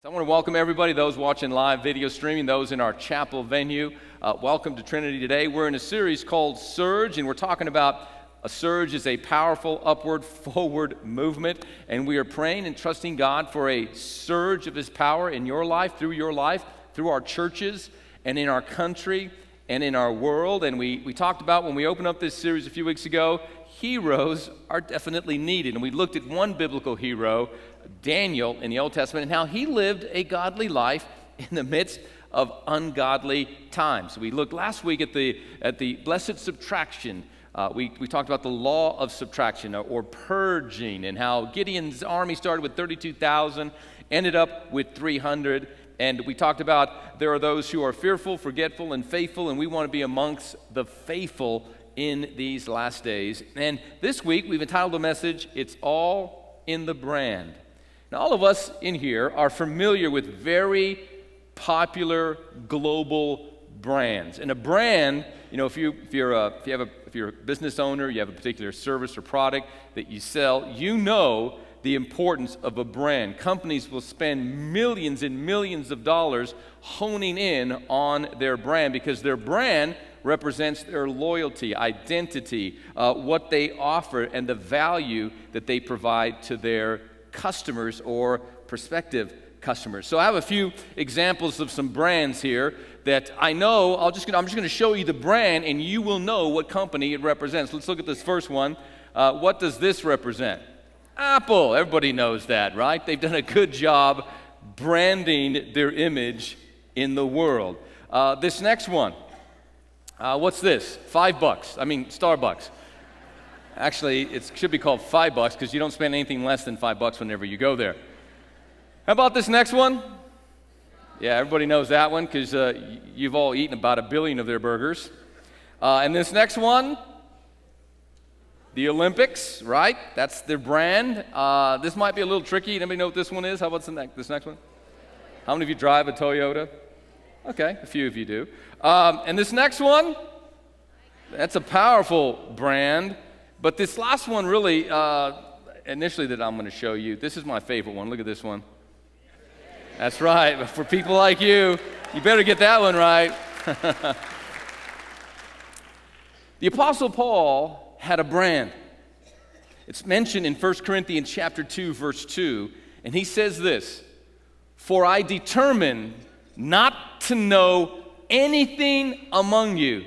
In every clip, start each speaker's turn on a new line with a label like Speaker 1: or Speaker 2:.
Speaker 1: I want to welcome everybody, those watching live video streaming, those in our chapel venue. Welcome to Trinity today. We're in a series called Surge, and we're talking about a surge is a powerful upward, forward movement, and we are praying and trusting God for a surge of His power in your life, through our churches, and in our country, and in our world. And we talked about, when we opened up this series a few weeks ago, heroes are definitely needed. And we looked at one biblical hero, Daniel, in the Old Testament, and how he lived a godly life in the midst of ungodly times. We looked last week at the blessed subtraction. We talked about the law of subtraction or purging, and how Gideon's army started with 32,000, ended up with 300. And we talked about there are those who are fearful, forgetful, and faithful, and we want to be amongst the faithful in these last days. And this week we've entitled the message, It's All in the Brand. Now, all of us in here are familiar with very popular global brands. And a brand, you know, if you're a business owner, you have a particular service or product that you sell, you know the importance of a brand. Companies will spend millions and millions of dollars honing in on their brand, because their brand represents their loyalty, identity, what they offer, and the value that they provide to their customers or prospective customers. So I have a few examples of some brands here that I know. I'm just going to show you the brand, and you will know what company it represents. Let's look at this first one. What does this represent? Apple. Everybody knows that, right? They've done a good job branding their image in the world. This next one. What's this? $5. I mean, Starbucks. Actually, it should be called $5 because you don't spend anything less than $5 whenever you go there. How about this next one? Yeah, everybody knows that one because you've all eaten about 1 billion of their burgers. And this next one, the Olympics, right? That's their brand. This might be a little tricky. Anybody know what this one is? How about this next one? How many of you drive a Toyota? Okay, a few of you do. And this next one, that's a powerful brand. But this last one really, initially that I'm going to show you, this is my favorite one. Look at this one. That's right. For people like you, you better get that one right. The Apostle Paul had a brand. It's mentioned in 1 Corinthians chapter 2, verse 2, and he says this, "For I determined not to know anything among you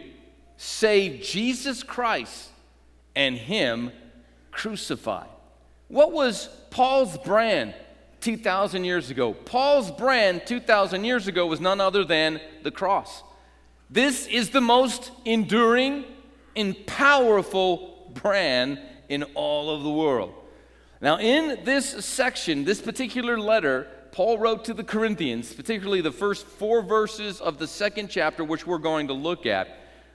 Speaker 1: save Jesus Christ and Him crucified." What was Paul's brand 2,000 years ago? Paul's brand 2,000 years ago was none other than the cross. This is the most enduring and powerful brand in all of the world. Now, in this section, this particular letter, Paul wrote to the Corinthians, particularly the first 4 verses of the 2nd chapter, which we're going to look at.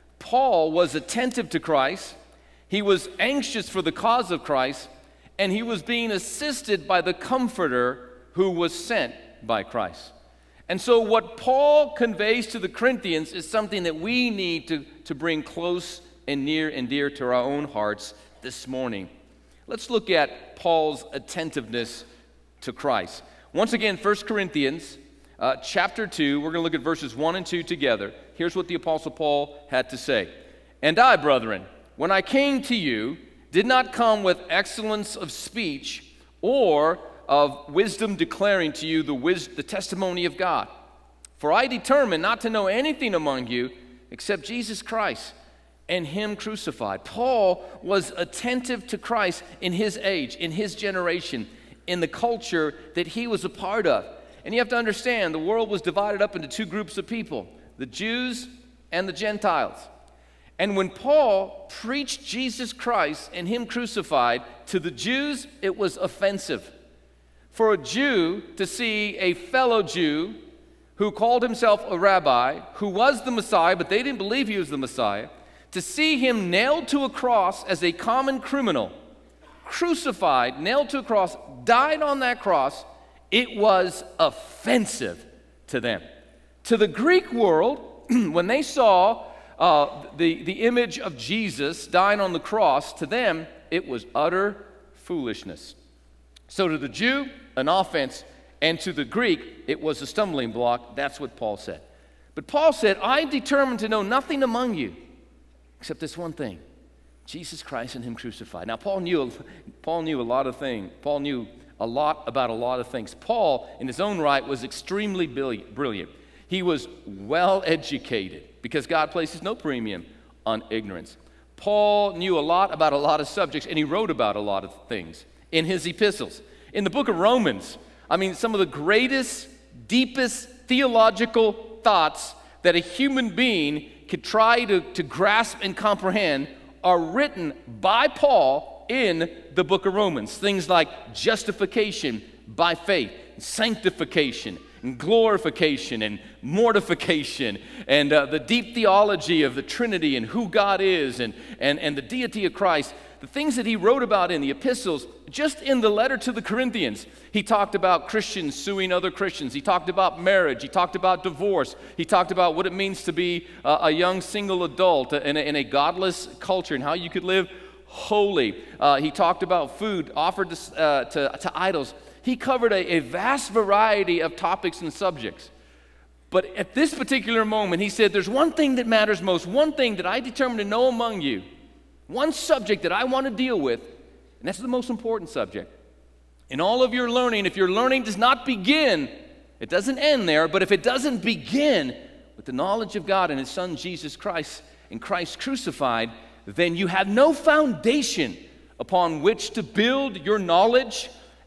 Speaker 1: Paul was attentive to Christ. He was anxious for the cause of Christ, and he was being assisted by the Comforter who was sent by Christ. And so what Paul conveys to the Corinthians is something that we need to bring close and near and dear to our own hearts this morning. Let's look at Paul's attentiveness to Christ. Once again, 1 Corinthians chapter 2, we're going to look at verses 1 and 2 together. Here's what the Apostle Paul had to say. "And I, brethren, when I came to you, did not come with excellence of speech or of wisdom declaring to you the testimony of God. For I determined not to know anything among you except Jesus Christ and Him crucified." Paul was attentive to Christ in his age, in his generation, in the culture that he was a part of. And you have to understand, the world was divided up into 2 groups of people, the Jews and the Gentiles. And when Paul preached Jesus Christ and Him crucified, to the Jews, it was offensive. For a Jew to see a fellow Jew who called himself a rabbi, who was the Messiah, but they didn't believe he was the Messiah, to see him nailed to a cross as a common criminal, crucified, nailed to a cross, died on that cross, it was offensive to them. To the Greek world, when they saw the image of Jesus dying on the cross, to them, it was utter foolishness. So to the Jew, an offense, And to the Greek, it was a stumbling block. That's what Paul said. But Paul said, I'm determined to know nothing among you except this one thing, Jesus Christ and him crucified. Now, Paul knew a lot of things. Paul knew a lot about a lot of things. Paul, in his own right, was extremely brilliant. He was well educated because God places no premium on ignorance. Paul knew a lot about a lot of subjects, and he wrote about a lot of things in his epistles. In the book of Romans, some of the greatest, deepest theological thoughts that a human being could try to grasp and comprehend are written by Paul in the book of Romans. Things like justification by faith, sanctification, and glorification, and mortification, and the deep theology of the Trinity and who God is, and the deity of Christ. The things that he wrote about in the epistles, just in the letter to the Corinthians. He talked about Christians suing other Christians. He talked about marriage. He talked about divorce. He talked about what it means to be a young single adult in a godless culture and how you could live holy. He talked about food offered to idols. He covered a vast variety of topics and subjects. But at this particular moment, he said, there's one thing that matters most, one thing that I determined to know among you, one subject that I want to deal with, and that's the most important subject. In all of your learning, if your learning does not begin, it doesn't end there, but if it doesn't begin with the knowledge of God and his Son Jesus Christ and Christ crucified, then you have no foundation upon which to build your knowledge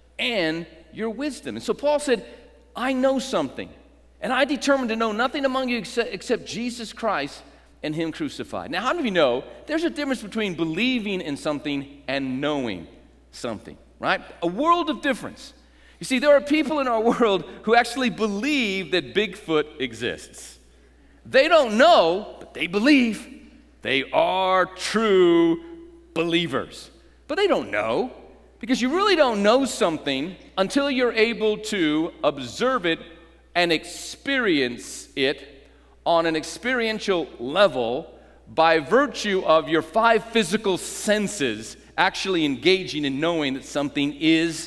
Speaker 1: and your wisdom. And so Paul said, I know something, and I determined to know nothing among you except Jesus Christ and him crucified. Now, how many of you know there's a difference between believing in something and knowing something, right? A world of difference. You see, there are people in our world who actually believe that Bigfoot exists. They don't know, but they believe. They are true believers. But they don't know, because you really don't know something until you're able to observe it and experience it on an experiential level by virtue of your 5 physical senses actually engaging in knowing that something is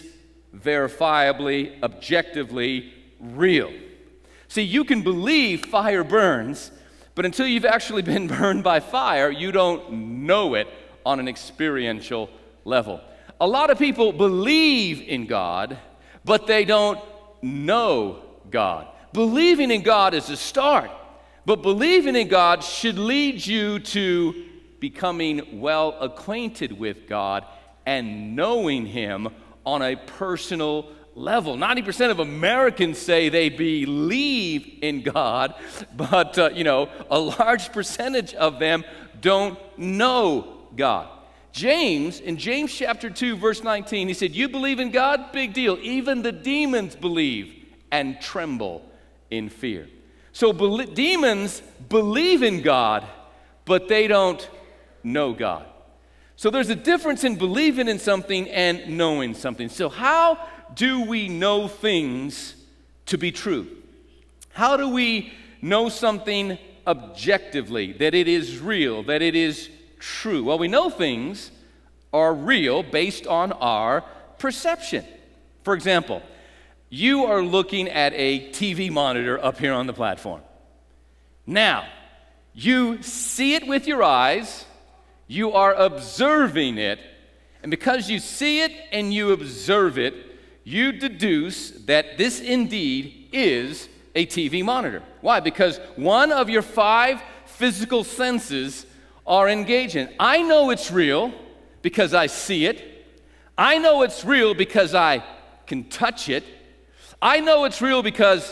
Speaker 1: verifiably, objectively real. See, you can believe fire burns, but until you've actually been burned by fire, you don't know it on an experiential level. A lot of people believe in God, but they don't know God. Believing in God is a start. But believing in God should lead you to becoming well acquainted with God and knowing him on a personal level. 90% of Americans say they believe in God, but a large percentage of them don't know God. James, in James chapter 2, verse 19, he said, you believe in God? Big deal. Even the demons believe and tremble in fear. So demons believe in God, but they don't know God. So there's a difference in believing in something and knowing something. So how do we know things to be true? How do we know something objectively, that it is real, that it is true? Well, we know things are real based on our perception. For example, you are looking at a TV monitor up here on the platform. Now, you see it with your eyes, you are observing it, and because you see it and you observe it, you deduce that this indeed is a TV monitor. Why? Because one of your 5 physical senses are engaging. I know it's real because I see it. I know it's real because I can touch it. I know it's real because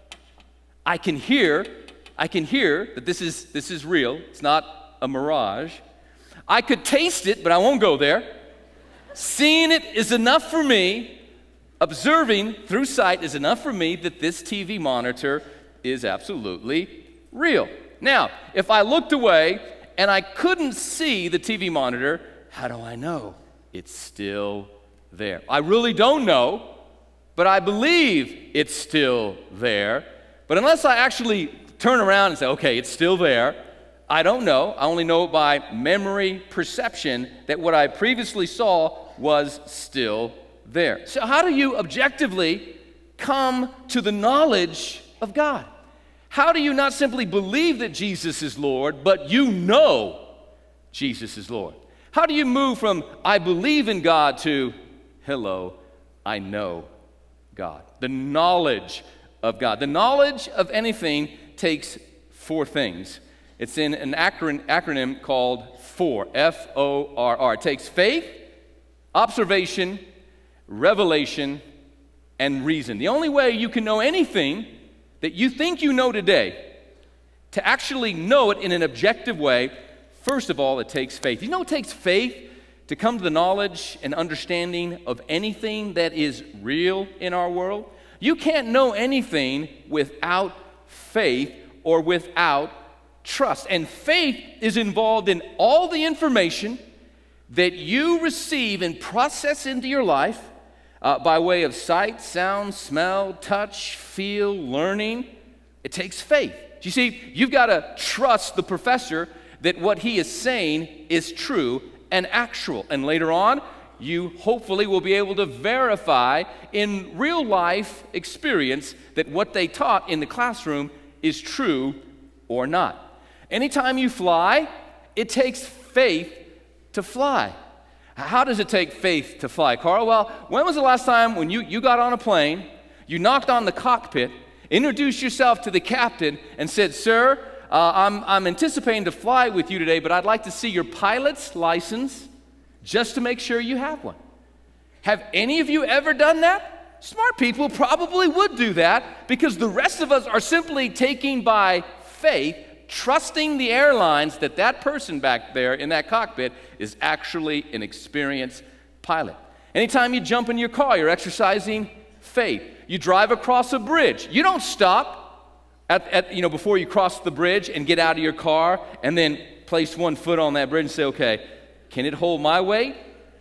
Speaker 1: I can hear that this is real. It's not a mirage. I could taste it, but I won't go there. Seeing it is enough for me. Observing through sight is enough for me that this TV monitor is absolutely real. Now, if I looked away and I couldn't see the TV monitor, how do I know it's still there? I really don't know, but I believe it's still there. But unless I actually turn around and say, okay, it's still there, I don't know. I only know by memory perception that what I previously saw was still there. So how do you objectively come to the knowledge of God? How do you not simply believe that Jesus is Lord, but you know Jesus is Lord? How do you move from I believe in God to hello, I know God? The knowledge of God. The knowledge of anything takes four things. It's in an acronym called FOR, F-O-R-R. It takes faith, observation, revelation, and reason. The only way you can know anything that you think you know today, to actually know it in an objective way, first of all, it takes faith. You know it takes faith to come to the knowledge and understanding of anything that is real in our world? You can't know anything without faith or without trust. And faith is involved in all the information that you receive and process into your life by way of sight, sound, smell, touch, feel, learning. It takes faith. You see, you've got to trust the professor that what he is saying is true and actual. And later on, you hopefully will be able to verify in real life experience that what they taught in the classroom is true or not. Anytime you fly, it takes faith to fly. How does it take faith to fly, Carl? Well, when was the last time when you got on a plane, you knocked on the cockpit, introduced yourself to the captain, and said, "Sir, I'm anticipating to fly with you today, but I'd like to see your pilot's license just to make sure you have one"? Have any of you ever done that? Smart people probably would do that, because the rest of us are simply taking by faith, trusting the airlines that that person back there in that cockpit is actually an experienced pilot. Anytime you jump in your car, you're exercising faith. You drive across a bridge. You don't stop before you cross the bridge and get out of your car and then place one foot on that bridge and say, "Okay, can it hold my weight?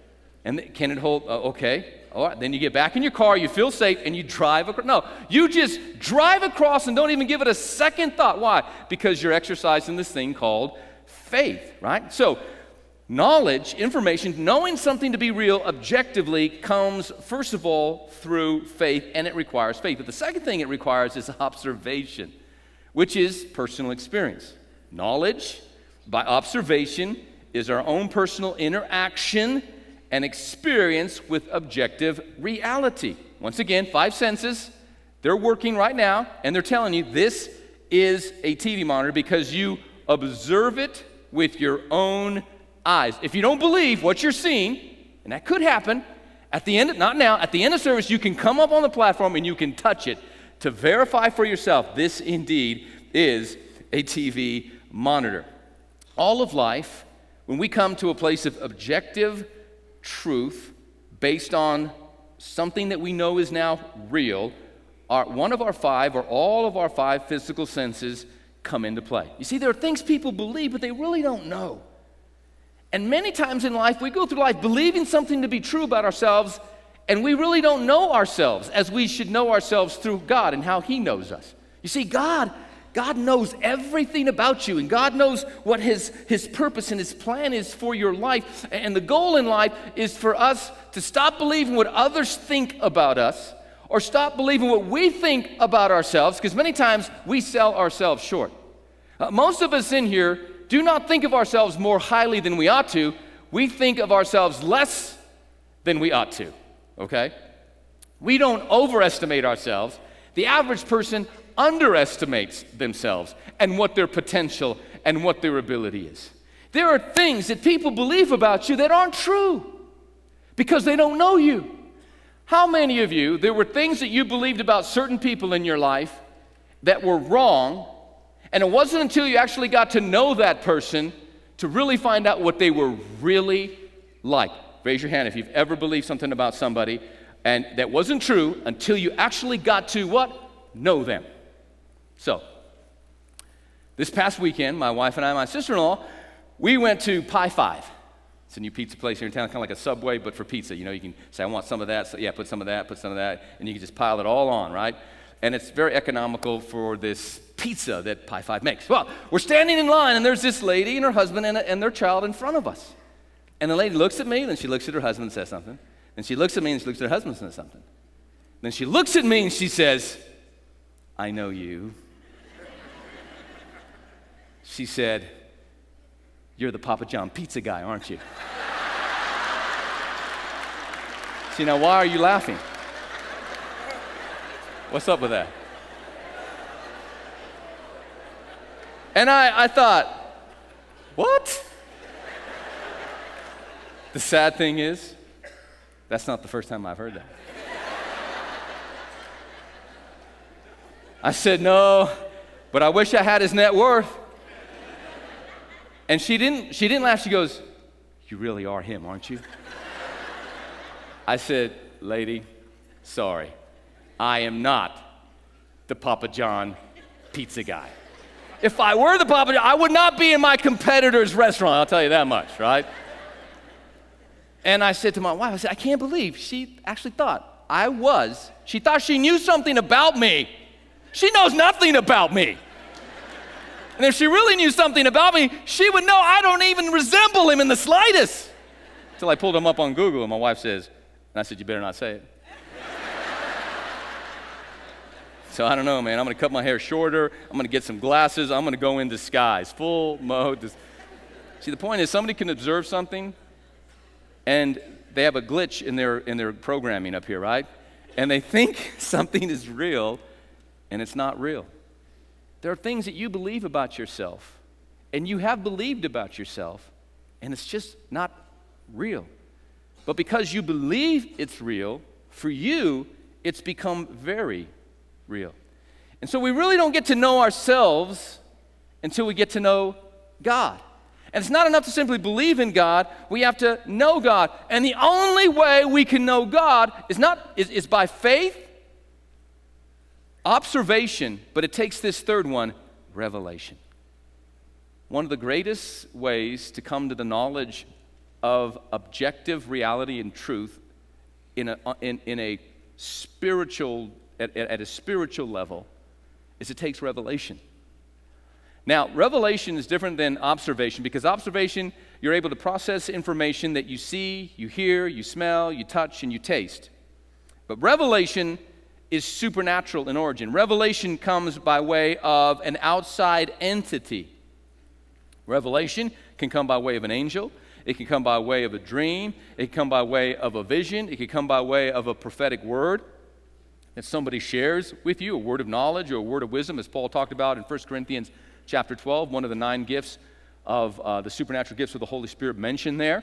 Speaker 1: And can it hold, okay. All right, then you get back in your car, you feel safe, and you drive across. No, you just drive across and don't even give it a second thought. Why? Because you're exercising this thing called faith, right? So, knowledge, information, knowing something to be real objectively comes, first of all, through faith, and it requires faith. But the second thing it requires is observation, which is personal experience. Knowledge, by observation, is our own personal interaction and experience with objective reality. Once again, 5 senses, they're working right now, and they're telling you this is a TV monitor because you observe it with your own eyes. If you don't believe what you're seeing, and that could happen, at the end, not now, at the end of service, you can come up on the platform and you can touch it to verify for yourself this indeed is a TV monitor. All of life, when we come to a place of objective truth based on something that we know is now real, one of our 5 or all of our 5 physical senses come into play. You see, there are things people believe, but they really don't know. And many times in life, we go through life believing something to be true about ourselves, and we really don't know ourselves as we should know ourselves through God and how He knows us. You see, God knows everything about you, and God knows what His purpose and His plan is for your life. And the goal in life is for us to stop believing what others think about us, or stop believing what we think about ourselves, because many times we sell ourselves short. Most of us in here do not think of ourselves more highly than we ought to. We think of ourselves less than we ought to, okay? We don't overestimate ourselves. The average person underestimates themselves and what their potential and what their ability is. There are things that people believe about you that aren't true because they don't know you. How many of you, there were things that you believed about certain people in your life that were wrong, and it wasn't until you actually got to know that person to really find out what they were really like? Raise your hand if you've ever believed something about somebody and that wasn't true until you actually got to what? Know them. So, this past weekend, my wife and I, my sister-in-law, we went to Pie 5. It's a new pizza place here in town, kind of like a Subway, but for pizza. You know, you can say, "I want some of that." So, yeah, put some of that, and you can just pile it all on, right? And it's very economical for this pizza that Pie 5 makes. Well, we're standing in line, and there's this lady and her husband and their child in front of us. And the lady looks at me, then she looks at her husband and says something. And she looks at me, and she looks at her husband and says something. Then she looks at me and she says, I know you. She said, you're the Papa John pizza guy, aren't you? See, now why are you laughing? What's up with that? And I thought, what? The sad thing is, that's not the first time I've heard that. I said, no, but I wish I had his net worth. And she didn't laugh. She goes, you really are him, aren't you? I said, lady, sorry. I am not the Papa John pizza guy. If I were the Papa John, I would not be in my competitor's restaurant, I'll tell you that much, right? And I said to my wife, I said, I can't believe she actually thought I was. She thought she knew something about me. She knows nothing about me. And if she really knew something about me, she would know I don't even resemble him in the slightest. Until I pulled him up on Google, and my wife says, and I said, you better not say it. So I don't know, man. I'm going to cut my hair shorter. I'm going to get some glasses. I'm going to go in disguise, full mode. See, the point is somebody can observe something, and they have a glitch in their programming up here, right? And they think something is real, and it's not real. There are things that you believe about yourself, and you have believed about yourself, and it's just not real. But because you believe it's real, for you, it's become very real. And so we really don't get to know ourselves until we get to know God. And it's not enough to simply believe in God, we have to know God. And the only way we can know God is by faith, observation, but it takes this third one, revelation. One of the greatest ways to come to the knowledge of objective reality and truth in a spiritual at a spiritual level is it takes revelation. Now, revelation is different than observation because observation, you're able to process information that you see, you hear, you smell, you touch, and you taste. But revelation is supernatural in origin. Revelation comes by way of an outside entity. Revelation can come by way of an angel. It can come by way of a dream. It can come by way of a vision. It can come by way of a prophetic word that somebody shares with you, a word of knowledge or a word of wisdom, as Paul talked about in 1 Corinthians chapter 12, one of the 9 gifts of the supernatural gifts of the Holy Spirit mentioned there.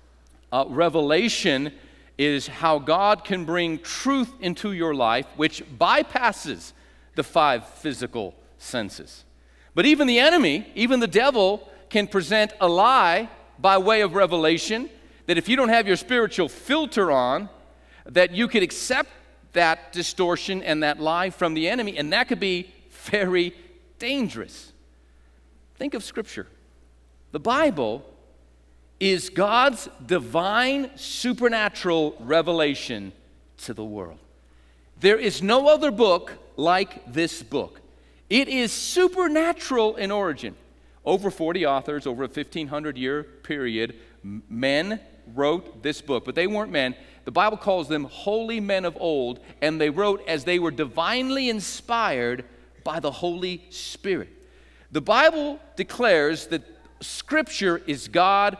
Speaker 1: Revelation is how God can bring truth into your life, which bypasses the 5 physical senses. But even the enemy, even the devil, can present a lie by way of revelation that if you don't have your spiritual filter on, that you could accept that distortion and that lie from the enemy, and that could be very dangerous. Think of Scripture. The Bible is God's divine supernatural revelation to the world. There is no other book like this book. It is supernatural in origin. Over 40 authors, over a 1,500-year period, men wrote this book, but they weren't men. The Bible calls them holy men of old, and they wrote as they were divinely inspired by the Holy Spirit. The Bible declares that Scripture is God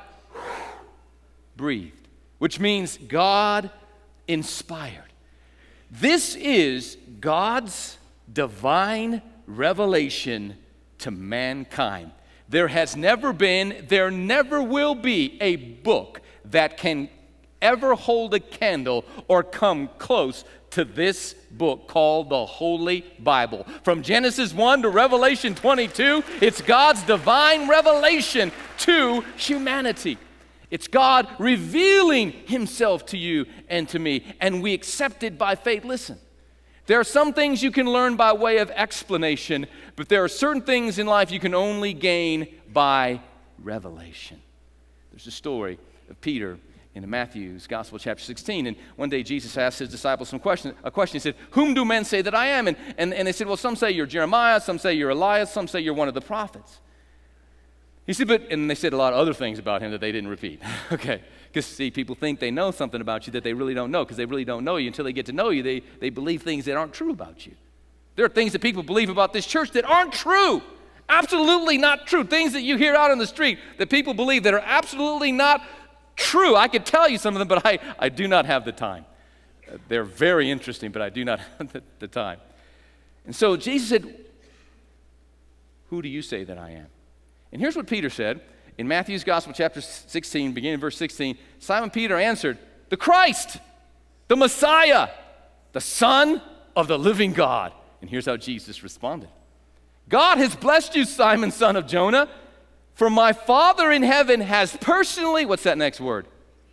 Speaker 1: breathed, which means God inspired. This is God's divine revelation to mankind. There has never been, there never will be a book that can ever hold a candle or come close to this book called the Holy Bible. From Genesis 1 to Revelation 22, it's God's divine revelation to humanity. It's God revealing Himself to you and to me, and we accept it by faith. Listen, there are some things you can learn by way of explanation, but there are certain things in life you can only gain by revelation. There's a story of Peter in Matthew's Gospel, chapter 16, and one day Jesus asked His disciples a question. He said, "Whom do men say that I am?" And they said, "Well, some say you're Jeremiah, some say you're Elias, some say you're one of the prophets." You see, and they said a lot of other things about him that they didn't repeat. Okay, because see, people think they know something about you that they really don't know, because they really don't know you. Until they get to know you, they believe things that aren't true about you. There are things that people believe about this church that aren't true. Absolutely not true. Things that you hear out on the street that people believe that are absolutely not true. I could tell you some of them, but I do not have the time. They're very interesting, but I do not have the time. And so Jesus said, who do you say that I am? And here's what Peter said in Matthew's Gospel, chapter 16, beginning in verse 16. Simon Peter answered, the Christ, the Messiah, the Son of the living God. And here's how Jesus responded. God has blessed you, Simon, son of Jonah, for my Father in heaven has personally, what's that next word?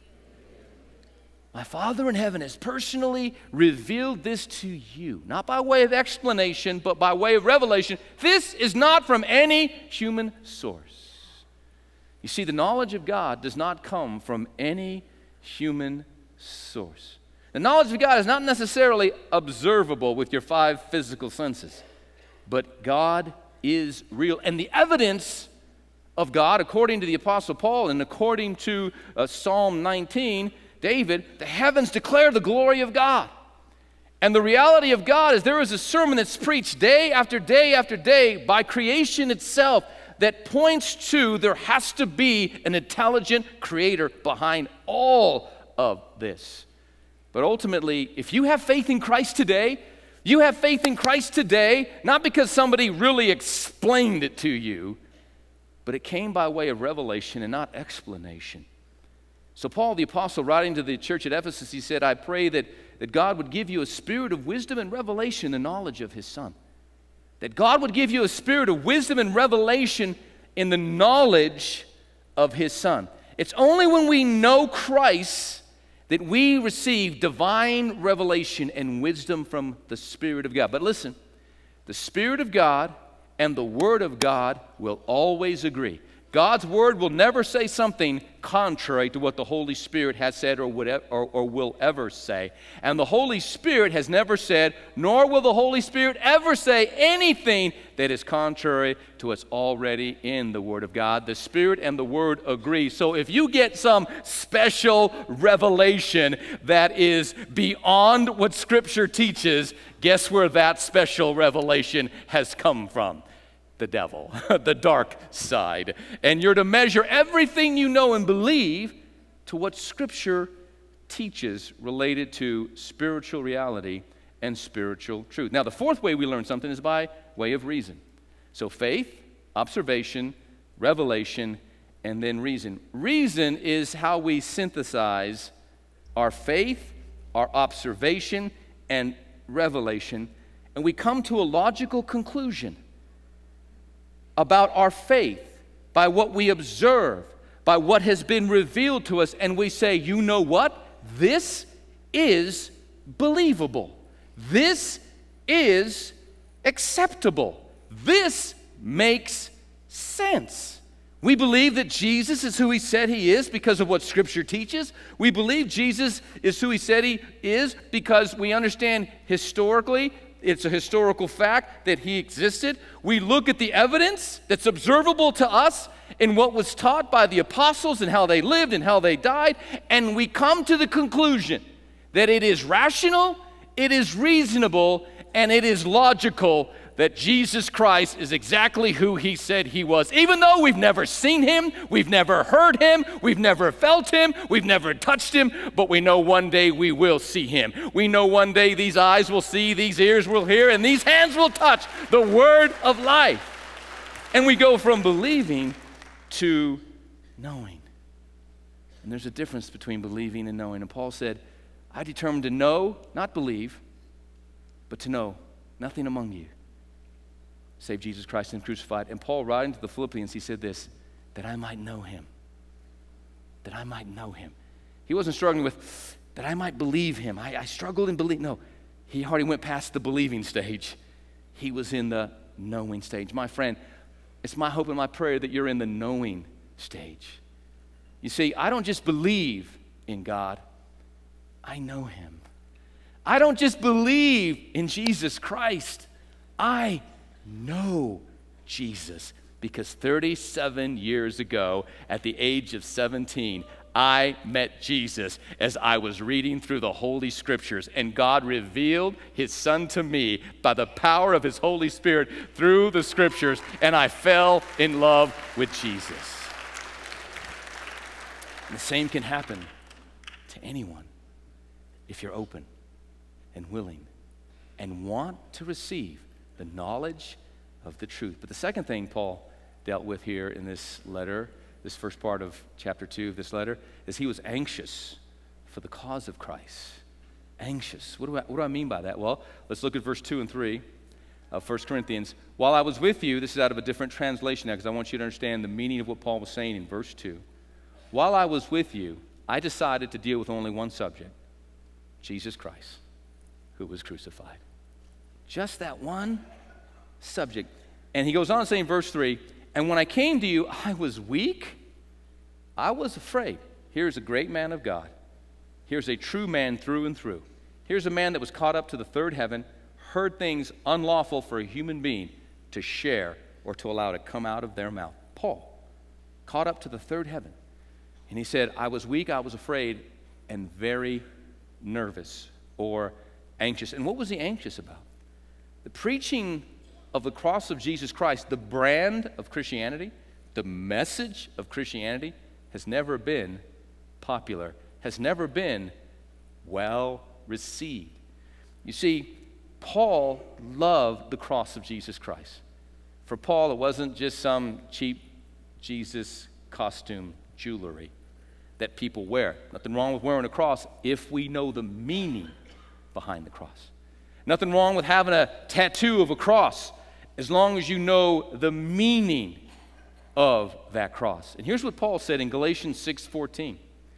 Speaker 1: My Father in heaven has personally revealed this to you, not by way of explanation, but by way of revelation. This is not from any human source. You see, the knowledge of God does not come from any human source. The knowledge of God is not necessarily observable with your 5 physical senses, but God is real. And the evidence of God, according to the Apostle Paul and according to Psalm 19, David, the heavens declare the glory of God. And the reality of God is there is a sermon that's preached day after day after day by creation itself that points to there has to be an intelligent creator behind all of this. But ultimately, if you have faith in Christ today, you have faith in Christ today, not because somebody really explained it to you, but it came by way of revelation and not explanation. So Paul the apostle, writing to the church at Ephesus, he said, I pray that God would give you a spirit of wisdom and revelation, the knowledge of his Son. That God would give you a spirit of wisdom and revelation in the knowledge of his Son. It's only when we know Christ that we receive divine revelation and wisdom from the Spirit of God. But listen, the Spirit of God and the Word of God will always agree. God's Word will never say something contrary to what the Holy Spirit has said or will ever say. And the Holy Spirit has never said, nor will the Holy Spirit ever say anything that is contrary to what's already in the Word of God. The Spirit and the Word agree. So if you get some special revelation that is beyond what Scripture teaches, guess where that special revelation has come from? The devil, the dark side. And you're to measure everything you know and believe to what Scripture teaches related to spiritual reality and spiritual truth. Now, the fourth way we learn something is by way of reason. So faith, observation, revelation, and then reason. Reason is how we synthesize our faith, our observation, and revelation, and we come to a logical conclusion about our faith by what we observe, by what has been revealed to us, and we say, you know what? This is believable. This is acceptable. This makes sense. We believe that Jesus is who he said he is because of what Scripture teaches. We believe Jesus is who he said he is because we understand historically, it's a historical fact that he existed. We look at the evidence that's observable to us in what was taught by the apostles and how they lived and how they died, and we come to the conclusion that it is rational, it is reasonable, and it is logical that Jesus Christ is exactly who he said he was. Even though we've never seen him, we've never heard him, we've never felt him, we've never touched him, but we know one day we will see him. We know one day these eyes will see, these ears will hear, and these hands will touch the word of life. And we go from believing to knowing. And there's a difference between believing and knowing. And Paul said, I determined to know, not believe, but to know nothing among you save Jesus Christ and crucified. And Paul, writing to the Philippians, he said this, that I might know him. That I might know him. He wasn't struggling with, that I might believe him. I struggled in belief. No, he already went past the believing stage. He was in the knowing stage. My friend, it's my hope and my prayer that you're in the knowing stage. You see, I don't just believe in God, I know him. I don't just believe in Jesus Christ, I know Jesus. Because 37 years ago, at the age of 17, I met Jesus as I was reading through the Holy Scriptures, and God revealed his Son to me by the power of his Holy Spirit through the Scriptures, and I fell in love with Jesus. And the same can happen to anyone if you're open and willing and want to receive the knowledge of the truth. But the second thing Paul dealt with here in this letter, this first part of chapter 2 of this letter, is he was anxious for the cause of Christ. Anxious. What do I mean by that? Well, let's look at verse 2 and 3 of 1 Corinthians. While I was with you, this is out of a different translation now because I want you to understand the meaning of what Paul was saying in verse 2. While I was with you, I decided to deal with only one subject, Jesus Christ, who was crucified. Just that one subject. And he goes on to say in verse 3, and when I came to you, I was weak. I was afraid. Here's a great man of God. Here's a true man through and through. Here's a man that was caught up to the third heaven, heard things unlawful for a human being to share or to allow to come out of their mouth. Paul, caught up to the third heaven. And he said, I was weak, I was afraid, and very nervous or anxious. And what was he anxious about? The preaching of the cross of Jesus Christ, the brand of Christianity, the message of Christianity has never been popular, has never been well received. You see, Paul loved the cross of Jesus Christ. For Paul, it wasn't just some cheap Jesus costume jewelry that people wear. Nothing wrong with wearing a cross if we know the meaning behind the cross. Nothing wrong with having a tattoo of a cross as long as you know the meaning of that cross. And here's what Paul said in Galatians 6:14.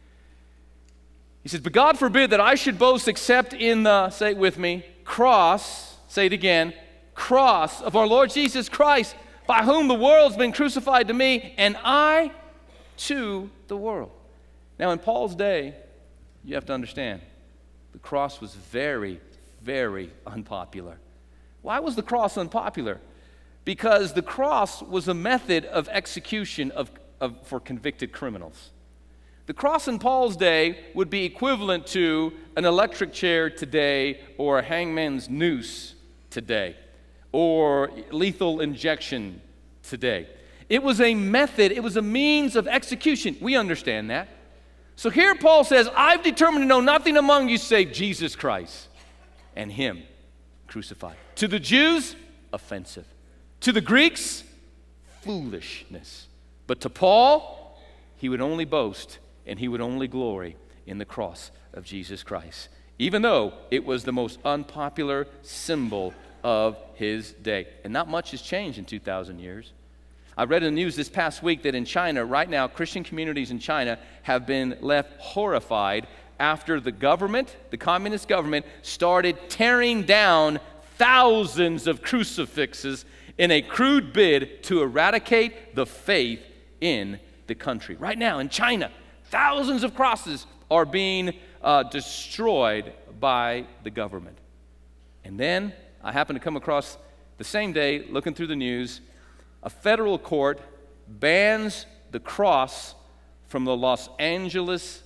Speaker 1: He says, but God forbid that I should boast except in the, say it with me, cross, say it again, cross of our Lord Jesus Christ, by whom the world's been crucified to me, and I to the world. Now in Paul's day, you have to understand, the cross was very, very unpopular. Why was the cross unpopular? Because the cross was a method of execution for convicted criminals. The cross in Paul's day would be equivalent to an electric chair today or a hangman's noose today or lethal injection today. It was a method, it was a means of execution. We understand that. So here Paul says, I've determined to know nothing among you save Jesus Christ and him crucified. To the Jews, offensive. To the Greeks, foolishness. But to Paul, he would only boast and he would only glory in the cross of Jesus Christ, even though it was the most unpopular symbol of his day. And not much has changed in 2,000 years. I read in the news this past week that in China, right now, Christian communities in China have been left horrified after the government, the communist government, started tearing down thousands of crucifixes in a crude bid to eradicate the faith in the country. Right now in China, thousands of crosses are being destroyed by the government. And then I happened to come across the same day, looking through the news, a federal court bans the cross from the Los Angeles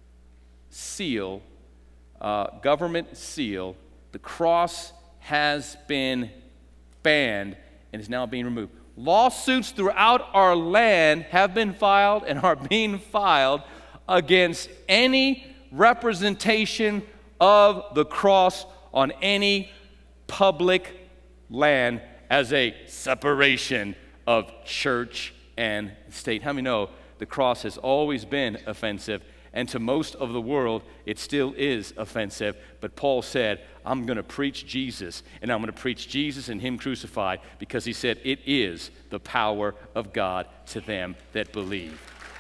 Speaker 1: seal, government seal. The cross has been banned and is now being removed. Lawsuits throughout our land have been filed and are being filed against any representation of the cross on any public land as a separation of church and state. How many know the cross has always been offensive, and to most of the world it still is offensive? But Paul said, I'm going to preach Jesus, and I'm going to preach Jesus and him crucified, because he said it is the power of God to them that believe.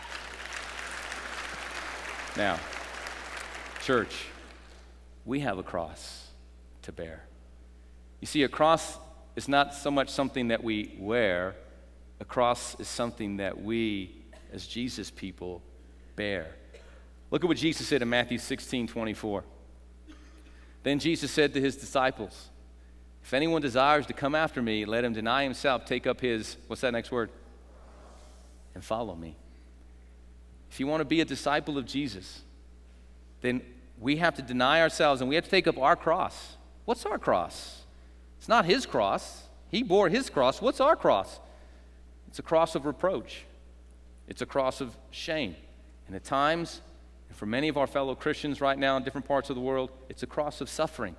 Speaker 1: Now, church, we have a cross to bear. You see, a cross is not so much something that we wear. A cross is something that we, as Jesus people, bear. Look at what Jesus said in Matthew 16:24. Then Jesus said to his disciples, if anyone desires to come after me, let him deny himself, take up his, what's that next word? and follow me. If you want to be a disciple of Jesus, then we have to deny ourselves and we have to take up our cross. What's our cross? It's not his cross. He bore his cross. What's our cross? It's a cross of reproach. It's a cross of shame. And at times, and for many of our fellow Christians right now in different parts of the world, it's a cross of suffering.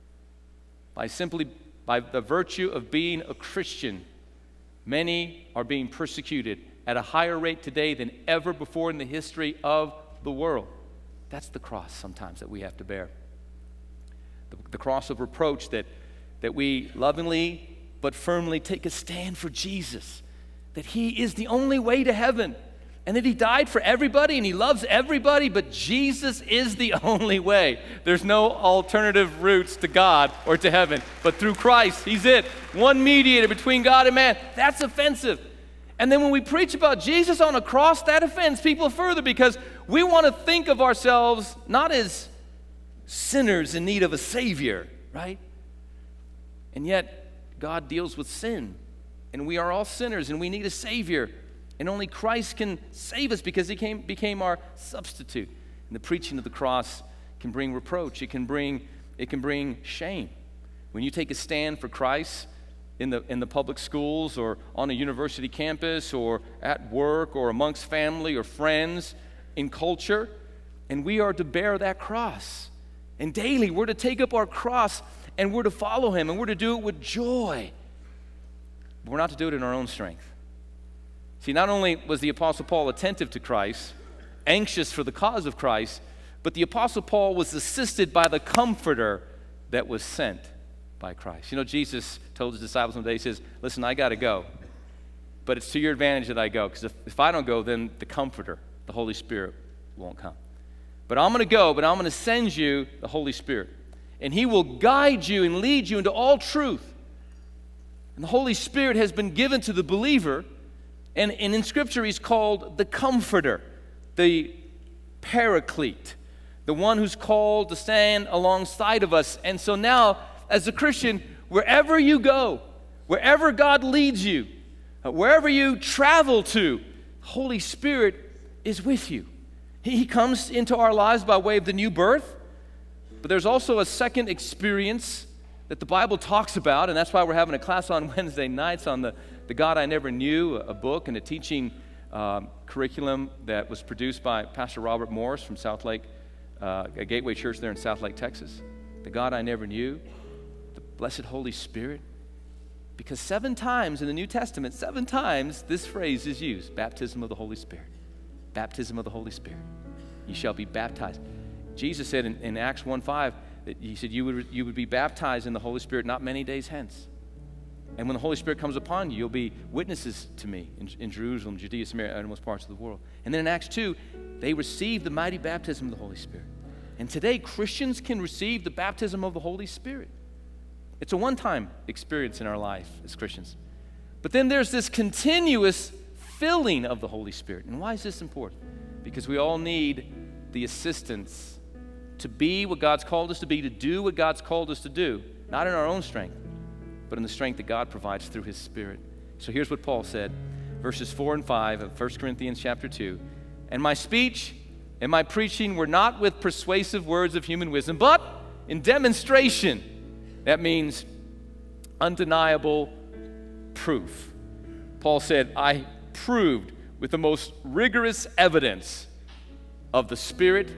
Speaker 1: By the virtue of being a Christian, many are being persecuted at a higher rate today than ever before in the history of the world. That's the cross sometimes that we have to bear. The cross of reproach that we lovingly but firmly take a stand for Jesus, that he is the only way to heaven, and that he died for everybody and he loves everybody, but Jesus is the only way. There's no alternative routes to God or to heaven, but through Christ, he's it. One mediator between God and man. That's offensive. And then when we preach about Jesus on a cross, that offends people further because we want to think of ourselves not as sinners in need of a Savior, right? And yet, God deals with sin, and we are all sinners, and we need a Savior. And only Christ can save us because he became our substitute. And the preaching of the cross can bring reproach. It can bring shame. When you take a stand for Christ in the public schools or on a university campus or at work or amongst family or friends in culture, and we are to bear that cross. And daily we're to take up our cross and we're to follow him and we're to do it with joy. But we're not to do it in our own strength. See, not only was the Apostle Paul attentive to Christ, anxious for the cause of Christ, but the Apostle Paul was assisted by the Comforter that was sent by Christ. You know, Jesus told his disciples one day, he says, listen, I got to go, but it's to your advantage that I go, because if I don't go, then the Comforter, the Holy Spirit, won't come. But I'm going to go, but I'm going to send you the Holy Spirit, and he will guide you and lead you into all truth. And the Holy Spirit has been given to the believer. And in Scripture, he's called the Comforter, the Paraclete, the one who's called to stand alongside of us. And so now, as a Christian, wherever you go, wherever God leads you, wherever you travel to, Holy Spirit is with you. He comes into our lives by way of the new birth, but there's also a second experience that the Bible talks about, and that's why we're having a class on Wednesday nights on the God I Never Knew, a book and a teaching curriculum that was produced by Pastor Robert Morris from South Lake, a Gateway Church there in South Lake, Texas. The God I Never Knew, the blessed Holy Spirit. Because 7 times in the New Testament, 7 times this phrase is used, baptism of the Holy Spirit. Baptism of the Holy Spirit. You shall be baptized. Jesus said in Acts 1:5 that he said you would be baptized in the Holy Spirit not many days hence. And when the Holy Spirit comes upon you, you'll be witnesses to me in Jerusalem, Judea, Samaria, and most parts of the world. And then in Acts 2, they received the mighty baptism of the Holy Spirit. And today, Christians can receive the baptism of the Holy Spirit. It's a one-time experience in our life as Christians. But then there's this continuous filling of the Holy Spirit. And why is this important? Because we all need the assistance to be what God's called us to be, to do what God's called us to do, not in our own strength, but in the strength that God provides through his Spirit. So here's what Paul said, verses 4 and 5 of 1 Corinthians chapter 2. And my speech and my preaching were not with persuasive words of human wisdom, but in demonstration. That means undeniable proof. Paul said, I proved with the most rigorous evidence of the Spirit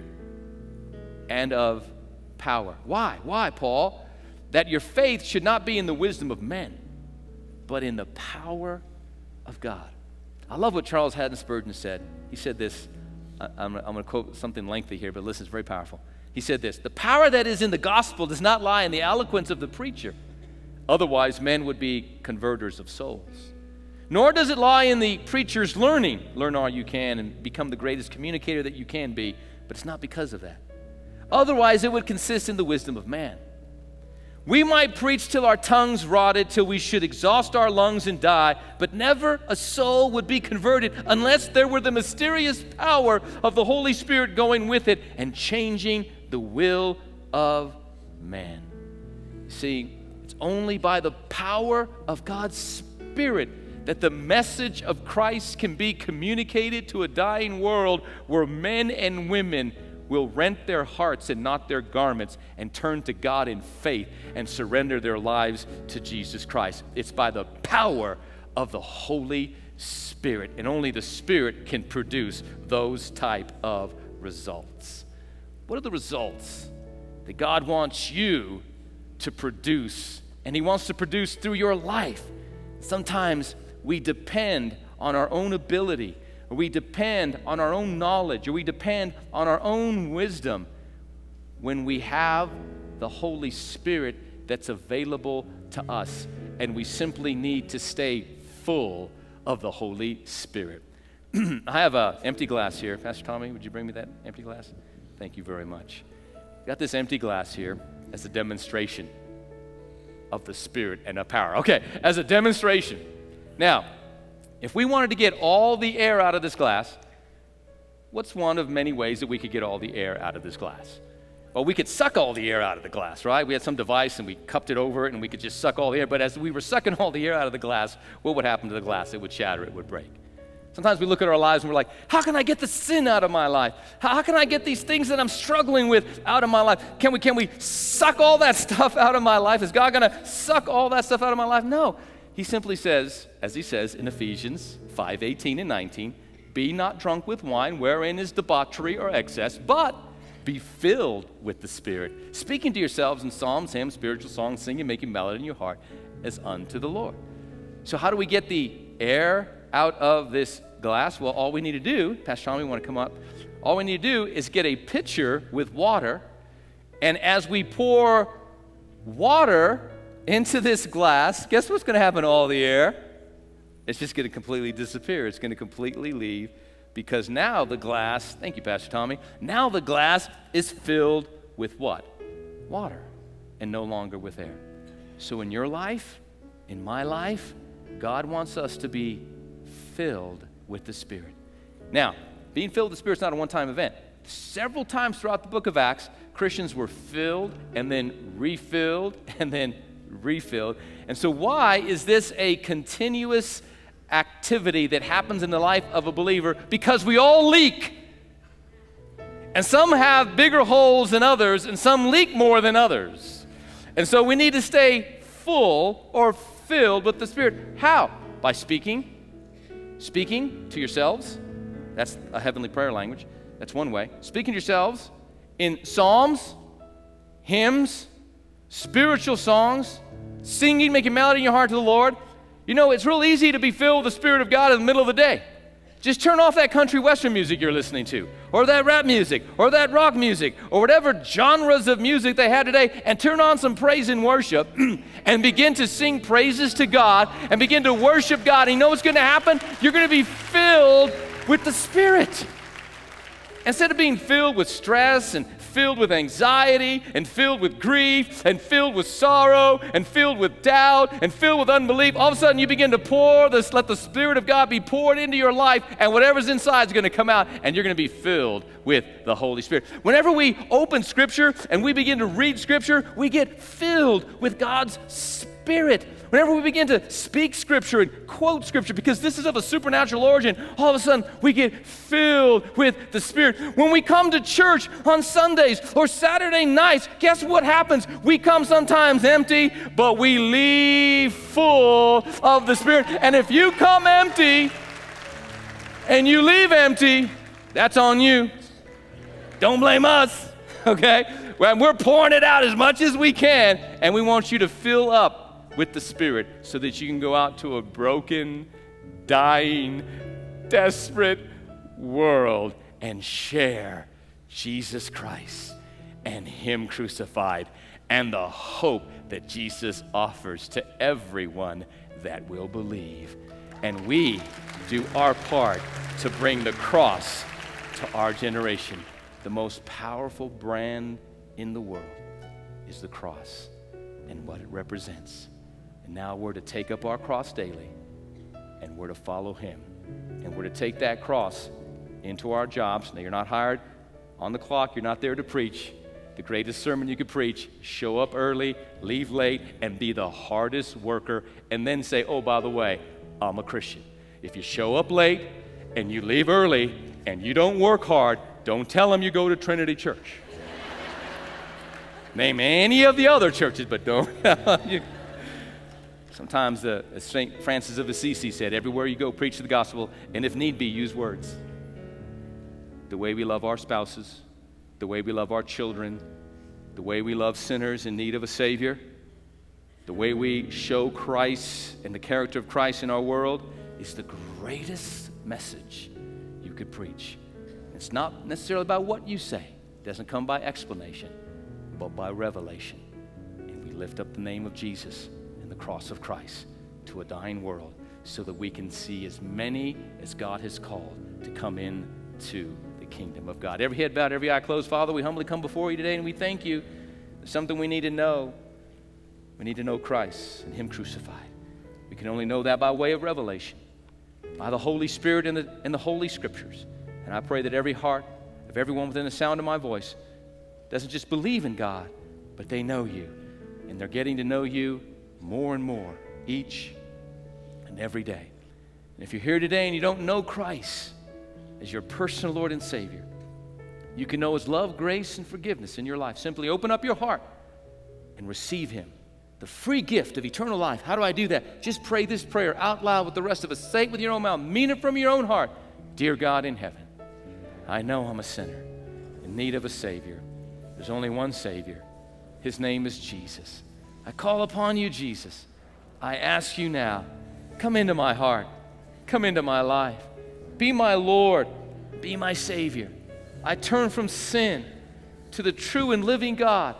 Speaker 1: and of power. Why? Why, Paul? That your faith should not be in the wisdom of men, but in the power of God. I love what Charles Haddon Spurgeon said. He said this, I'm going to quote something lengthy here, but listen, it's very powerful. He said this, the power that is in the gospel does not lie in the eloquence of the preacher. Otherwise, men would be converters of souls. Nor does it lie in the preacher's learning. Learn all you can and become the greatest communicator that you can be, but it's not because of that. Otherwise, it would consist in the wisdom of man. We might preach till our tongues rotted, till we should exhaust our lungs and die, but never a soul would be converted unless there were the mysterious power of the Holy Spirit going with it and changing the will of man. See, it's only by the power of God's Spirit that the message of Christ can be communicated to a dying world where men and women will rent their hearts and not their garments and turn to God in faith and surrender their lives to Jesus Christ. It's by the power of the Holy Spirit, and only the Spirit can produce those type of results. What are the results that God wants you to produce, and He wants to produce through your life? Sometimes we depend on our own ability, or we depend on our own knowledge, or we depend on our own wisdom when we have the Holy Spirit that's available to us, and we simply need to stay full of the Holy Spirit. I have an empty glass here. Pastor Tommy, would you bring me that empty glass? Thank you very much. Got this empty glass here as a demonstration of the Spirit and of power. Okay, as a demonstration. Now, if we wanted to get all the air out of this glass, what's one of many ways that we could get all the air out of this glass? Well, we could suck all the air out of the glass, right? We had some device and we cupped it over it and we could just suck all the air. But as we were sucking all the air out of the glass, what would happen to the glass? It would shatter, it would break. Sometimes we look at our lives and we're like, how can I get the sin out of my life? How can I get these things that I'm struggling with out of my life? Can we suck all that stuff out of my life? Is God going to suck all that stuff out of my life? No. He simply says, as he says in Ephesians 5:18 and 19, be not drunk with wine, wherein is debauchery or excess, but be filled with the Spirit, speaking to yourselves in psalms, hymns, spiritual songs, singing, making melody in your heart as unto the Lord. So how do we get the air out of this glass? Well, all we need to do, Pastor Tommy, want to come up? All we need to do is get a pitcher with water, and as we pour water into this glass, guess what's going to happen to all the air? It's just going to completely disappear. It's going to completely leave, because now the glass, thank you, Pastor Tommy, now the glass is filled with what? Water, and no longer with air. So in your life, in my life, God wants us to be filled with the Spirit. Now, being filled with the Spirit is not a one-time event. Several times throughout the book of Acts, Christians were filled and then refilled and then refilled. And so why is this a continuous activity that happens in the life of a believer? Because we all leak. And some have bigger holes than others, and some leak more than others. And so we need to stay full or filled with the Spirit. How? By speaking. Speaking to yourselves. That's a heavenly prayer language. That's one way. Speaking to yourselves in psalms, hymns, spiritual songs, singing, making melody in your heart to the Lord. You know, it's real easy to be filled with the Spirit of God in the middle of the day. Just turn off that country western music you're listening to, or that rap music, or that rock music, or whatever genres of music they had today, and turn on some praise and worship and begin to sing praises to God and begin to worship God. And you know what's going to happen? You're going to be filled with the Spirit. Instead of being filled with stress and filled with anxiety and filled with grief and filled with sorrow and filled with doubt and filled with unbelief, all of a sudden you begin to pour this, let the Spirit of God be poured into your life, and whatever's inside is going to come out, and you're going to be filled with the Holy Spirit. Whenever we open Scripture and we begin to read Scripture, we get filled with God's Spirit. Whenever we begin to speak Scripture and quote Scripture, because this is of a supernatural origin, all of a sudden we get filled with the Spirit. When we come to church on Sundays or Saturday nights, guess what happens? We come sometimes empty, but we leave full of the Spirit. And if you come empty and you leave empty, that's on you. Don't blame us, okay? We're pouring it out as much as we can, and we want you to fill up with the Spirit so that you can go out to a broken, dying, desperate world and share Jesus Christ and Him crucified and the hope that Jesus offers to everyone that will believe. And we do our part to bring the cross to our generation. The most powerful brand in the world is the cross and what it represents. And now we're to take up our cross daily, and we're to follow Him. And we're to take that cross into our jobs. Now, you're not hired on the clock. You're not there to preach the greatest sermon you could preach. Show up early, leave late, and be the hardest worker. And then say, oh, by the way, I'm a Christian. If you show up late and you leave early and you don't work hard, don't tell them you go to Trinity Church. Name any of the other churches, but don't. Sometimes, as St. Francis of Assisi said, everywhere you go, preach the gospel, and if need be, use words. The way we love our spouses, the way we love our children, the way we love sinners in need of a Savior, the way we show Christ and the character of Christ in our world is the greatest message you could preach. It's not necessarily about what you say. It doesn't come by explanation, but by revelation. And we lift up the name of Jesus and the cross of Christ to a dying world so that we can see as many as God has called to come into the kingdom of God. Every head bowed, every eye closed. Father, we humbly come before you today and we thank you. There's something we need to know. We need to know Christ and Him crucified. We can only know that by way of revelation, by the Holy Spirit and the Holy Scriptures. And I pray that every heart of everyone within the sound of my voice doesn't just believe in God, but they know you. And they're getting to know you more and more each and every day. And if you're here today and you don't know Christ as your personal Lord and Savior, you can know His love, grace, and forgiveness in your life. Simply open up your heart and receive Him. The free gift of eternal life. How do I do that? Just pray this prayer out loud with the rest of us. Say it with your own mouth. Mean it from your own heart. Dear God in heaven, I know I'm a sinner in need of a Savior. There's only one Savior. His name is Jesus. I call upon you, Jesus. I ask you now, come into my heart. Come into my life. Be my Lord. Be my Savior. I turn from sin to the true and living God.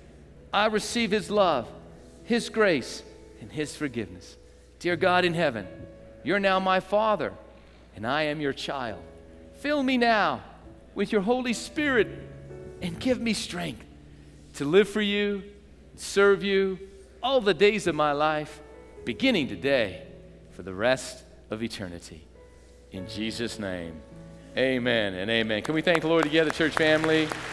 Speaker 1: I receive His love, His grace, and His forgiveness. Dear God in heaven, you're now my Father, and I am your child. Fill me now with your Holy Spirit and give me strength to live for you, serve you all the days of my life, beginning today for the rest of eternity. In Jesus' name, amen and amen. Can we thank the Lord together, church family?